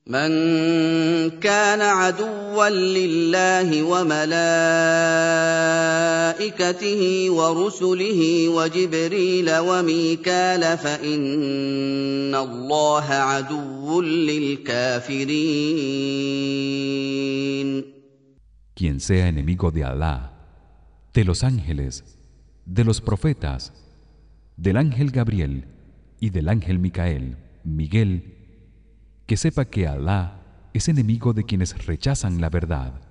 من كان عدوا لله وملائكته ورسله وجبريل وميكال فإن الله عدو للكافرين. Quien sea enemigo de Alá, de los ángeles, de los profetas, del ángel Gabriel y del ángel Micael, Miguel, que sepa que Alá es enemigo de quienes rechazan la verdad.